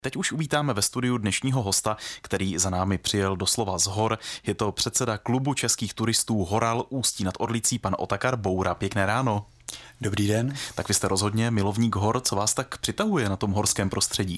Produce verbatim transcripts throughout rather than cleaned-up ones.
Teď už uvítáme ve studiu dnešního hosta, který za námi přijel doslova z hor. Je to předseda klubu českých turistů Horal Ústí nad Orlicí, pan Otakar Boura. Pěkné ráno. Dobrý den. Tak vy jste rozhodně milovník hor. Co vás tak přitahuje na tom horském prostředí?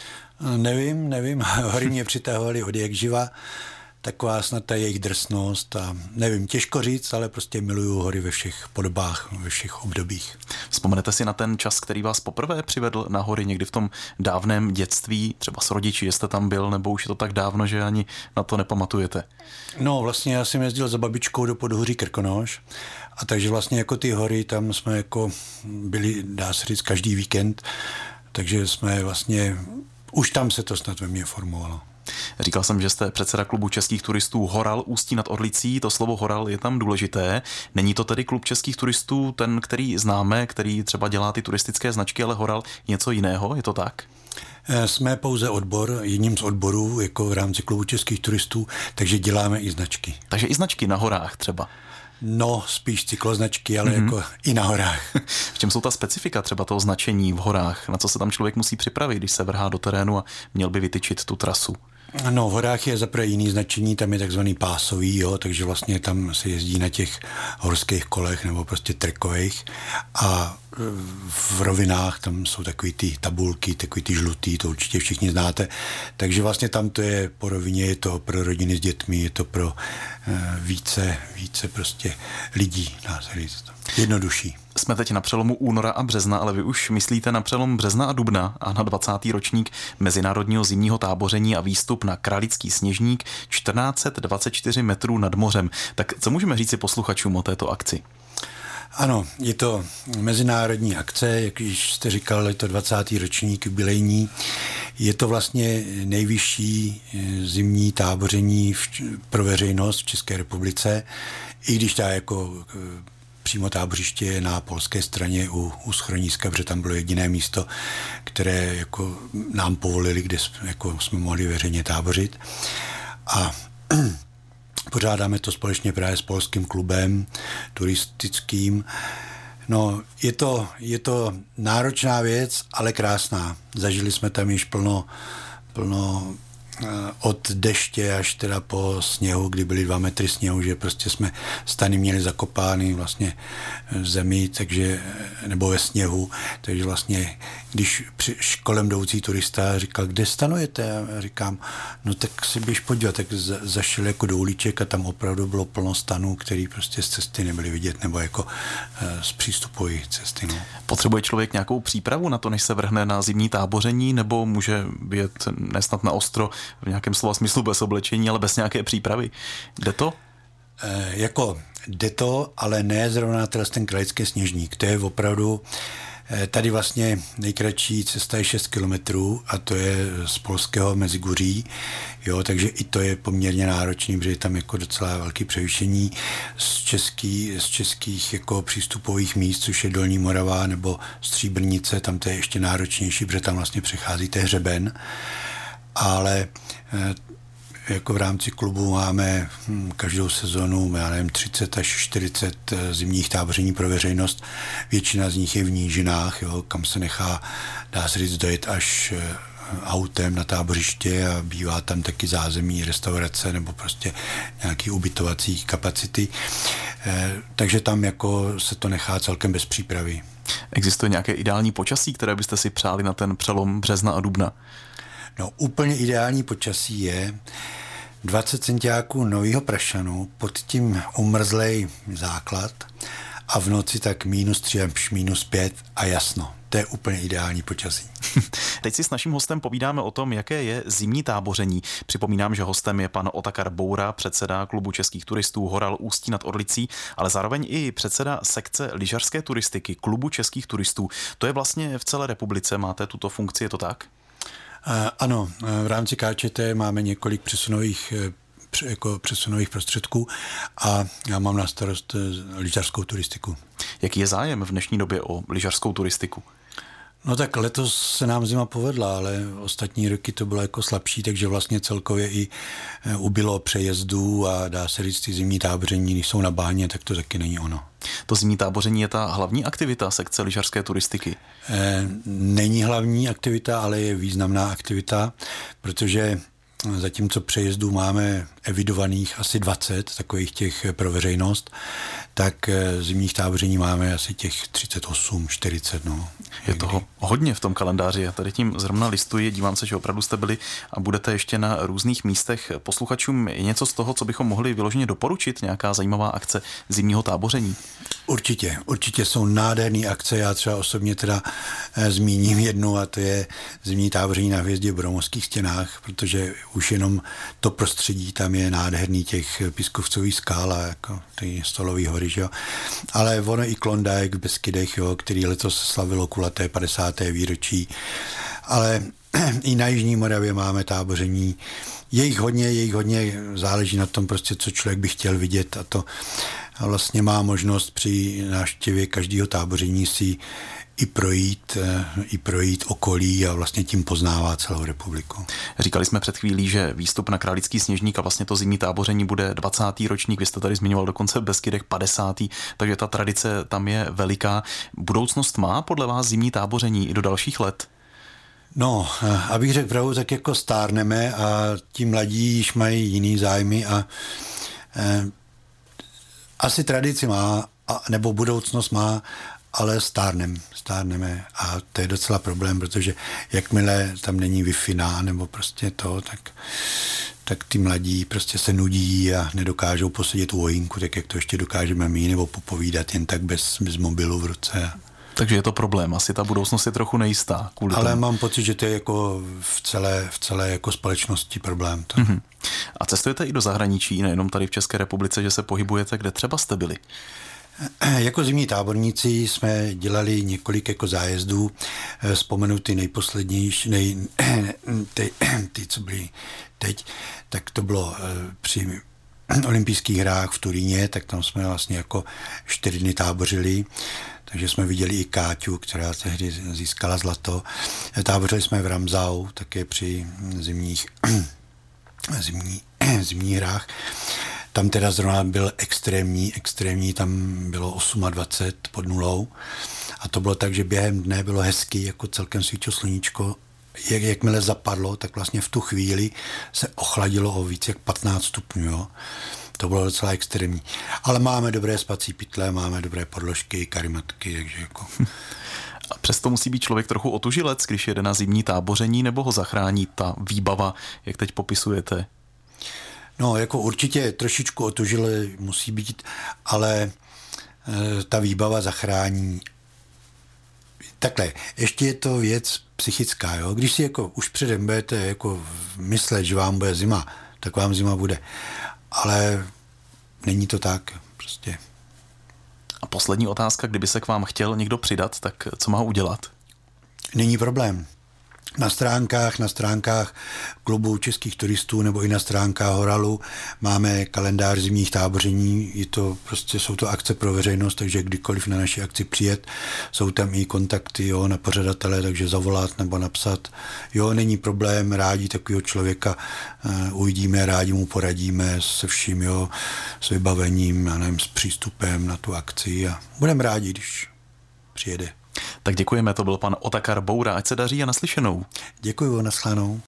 Nevím, nevím. Hory mě přitahovaly od jak živa. Taková snad ta jejich drsnost a nevím, těžko říct, ale prostě miluju hory ve všech podobách, ve všech obdobích. Vzpomenete si na ten čas, který vás poprvé přivedl na hory někdy v tom dávném dětství, třeba s rodiči, že jste tam byl, nebo už je to tak dávno, že ani na to nepamatujete? No vlastně já jsem jezdil za babičkou do Podhoří Krkonoš a takže vlastně jako ty hory, tam jsme jako byli, dá se říct, každý víkend, takže jsme vlastně, už tam se to snad ve mně formovalo. Říkal jsem, že jste předseda klubu českých turistů Horal Ústí nad Orlicí. To slovo Horal je tam důležité. Není to tedy klub českých turistů ten, který známe, který třeba dělá ty turistické značky, ale Horal něco jiného, je to tak? Jsme pouze odbor, jedním z odborů jako v rámci klubu českých turistů, takže děláme i značky. Takže i značky na horách třeba? No, spíš cykloznačky, ale mm-hmm. jako i na horách. V čem jsou ta specifika třeba toho značení v horách? Na co se tam člověk musí připravit, když se vrhá do terénu a měl by vytyčit tu trasu? No, v horách je zaprvé jiný značení, tam je takzvaný pásový, jo, takže vlastně tam se jezdí na těch horských kolech nebo prostě trekových a v rovinách tam jsou takový ty tabulky, takový ty žlutý, to určitě všichni znáte, takže vlastně tam to je po rovině, je to pro rodiny s dětmi, je to pro uh, více, více prostě lidí, dá se říct, jednodušší. Jsme teď na přelomu února a března, ale vy už myslíte na přelom března a dubna a na dvacátý ročník Mezinárodního zimního táboření a výstup na Kralický Sněžník čtrnáct set dvacet čtyři metrů nad mořem. Tak co můžeme říci posluchačům o této akci? Ano, je to mezinárodní akce, jak již jste říkal, je to dvacátý ročník jubilejní. Je to vlastně nejvyšší zimní táboření v, pro veřejnost v České republice, i když ta jako přímo tábořiště je na polské straně u, u Schroníska, protože tam bylo jediné místo, které jako nám povolili, kde jsme, jako jsme mohli veřejně tábořit. A pořádáme to společně právě s polským klubem turistickým. No, je to, je to náročná věc, ale krásná. Zažili jsme tam již plno, plno od deště až teda po sněhu, kdy byly dva metry sněhu, že prostě jsme stany měli zakopány vlastně v zemi, takže, nebo ve sněhu, takže vlastně, když při kolem jdoucí turista říkal, kde stanujete? A říkám, no tak si běž podívat, tak za, zašel jako do uliček a tam opravdu bylo plno stanů, který prostě z cesty nebyly vidět, nebo jako z přístupové cesty. No. Potřebuje člověk nějakou přípravu na to, než se vrhne na zimní táboření, nebo může být nesnad na ostro v nějakém slova smyslu bez oblečení, ale bez nějaké přípravy? Jde to? E, jako jde to, ale ne zrovna ten Kralický Sněžník. To je opravdu, e, tady vlastně nejkratší cesta je šest kilometrů a to je z polského Meziguří, jo, takže i to je poměrně náročný, protože je tam jako docela velké převýšení z, český, z českých jako přístupových míst, což je Dolní Morava nebo Stříbrnice, tam to je ještě náročnější, protože tam vlastně přecházíte hřeben. Ale jako v rámci klubu máme každou sezonu, já nevím, třicet až čtyřicet zimních táboření pro veřejnost. Většina z nich je v nížinách, jo, kam se nechá, dá se říct, dojet až autem na tábořiště a bývá tam taky zázemí, restaurace nebo prostě nějaký ubytovací kapacity. Takže tam jako se to nechá celkem bez přípravy. Existuje nějaké ideální počasí, které byste si přáli na ten přelom března a dubna? No úplně ideální počasí je dvacet centiáků nového prašanu, pod tím umrzlej základ a v noci tak minus tři až minus pět a jasno. To je úplně ideální počasí. Teď si s naším hostem povídáme o tom, jaké je zimní táboření. Připomínám, že hostem je pan Otakar Boura, předseda klubu českých turistů Horal Ústí nad Orlicí, ale zároveň i předseda sekce lyžařské turistiky klubu českých turistů. To je vlastně v celé republice, máte tuto funkci, je to tak? Ano, v rámci K Č T máme několik přesunových, jako přesunových prostředků a já mám na starost lyžařskou turistiku. Jaký je zájem v dnešní době o lyžařskou turistiku? No tak letos se nám zima povedla, ale ostatní roky to bylo jako slabší, takže vlastně celkově i ubylo přejezdů a dá se říct, ty zimní táboření, když jsou na báně, tak to taky není ono. To zimní táboření je ta hlavní aktivita sekce lyžařské turistiky? E, není hlavní aktivita, ale je významná aktivita, protože zatímco přejezdů máme evidovaných asi dvacet, takových těch pro veřejnost, tak zimních táboření máme asi těch třicet osm, čtyřicet. No, je toho hodně v tom kalendáři. Já tady tím zrovna listuji, dívám se, že opravdu jste byli a budete ještě na různých místech. Posluchačům je něco z toho, co bychom mohli vyloženě doporučit, nějaká zajímavá akce zimního táboření? Určitě, určitě jsou nádherné akce. Já třeba osobně teda e, zmíním jednu, a to je zimní táboření na Hvězdě v Bromovských stěnách, protože už jenom to prostředí tam je nádherný, těch pískovcových skál a jako ty stolový hory, že jo. Ale ono i Klondike v Beskydech, jo, který letos slavilo kulaté padesáté výročí. Ale i na Jižní Moravě máme táboření. Je jich hodně, je jich hodně, záleží na tom prostě, co člověk by chtěl vidět, a to a vlastně má možnost při návštěvě každého táboření si i projít, i projít okolí a vlastně tím poznává celou republiku. Říkali jsme před chvílí, že výstup na Králický Sněžník a vlastně to zimní táboření bude dvacátý ročník, vy jste tady zmiňoval dokonce v Beskydech padesátý, takže ta tradice tam je veliká. Budoucnost má podle vás zimní táboření i do dalších let? No, abych řekl pravdu, tak jako stárneme a ti mladí již mají jiný zájmy a eh, asi tradici má, a, nebo budoucnost má, ale stárnem, stárneme a to je docela problém, protože jakmile tam není Wi-Fi nebo prostě to, tak, tak ty mladí prostě se nudí a nedokážou posedět u ohýnku, tak jak to ještě dokážeme my, nebo popovídat jen tak bez, bez mobilu v ruce. Takže je to problém, asi ta budoucnost je trochu nejistá. Ale tomu. mám pocit, že to je jako v celé, v celé jako společnosti problém. To. Mm-hmm. A cestujete i do zahraničí, nejenom tady v České republice, že se pohybujete, kde třeba jste byli? Jako zimní táborníci jsme dělali několik jako zájezdů. Vzpomenu ty nejposlednější, nej, ty, ty, co byly teď, tak to bylo při olympijských hrách v Turíně, tak tam jsme vlastně jako čtyři dny tábořili. Takže jsme viděli i Káťu, která tehdy získala zlato. Tábořili jsme v Ramsau, také při zimních, zimní, zimních hrách. Tam teda zrovna byl extrémní, extrémní, tam bylo dvacet osm pod nulou. A to bylo tak, že během dne bylo hezky, jako celkem svítilo sluníčko. Jak, jakmile zapadlo, tak vlastně v tu chvíli se ochladilo o víc jak patnáct stupňů, jo. To bylo docela extrémní. Ale máme dobré spací pytle, máme dobré podložky, karimatky, takže jako... A přesto musí být člověk trochu otužilec, když jede na zimní táboření, nebo ho zachrání ta výbava, jak teď popisujete? No, jako určitě trošičku otužile musí být, ale e, ta výbava zachrání. Takhle, ještě je to věc psychická, jo. Když si jako už předem budete jako myslet, že vám bude zima, tak vám zima bude. Ale není to tak, prostě. A poslední otázka, kdyby se k vám chtěl někdo přidat, tak co má udělat? Není problém. Na stránkách, na stránkách klubu českých turistů nebo i na stránkách Horalu máme kalendář zimních táboření, je to prostě, jsou to akce pro veřejnost, takže kdykoliv na naši akci přijet, jsou tam i kontakty, jo, na pořadatele, takže zavolat nebo napsat. Jo, není problém, rádi takového člověka uh, uvidíme, rádi mu poradíme se vším, jo, s vybavením, já nevím, s přístupem na tu akci a budeme rádi, když přijede. Tak děkujeme, to byl pan Otakar Boura, ať se daří a naslyšenou. Děkuju, naschledanou.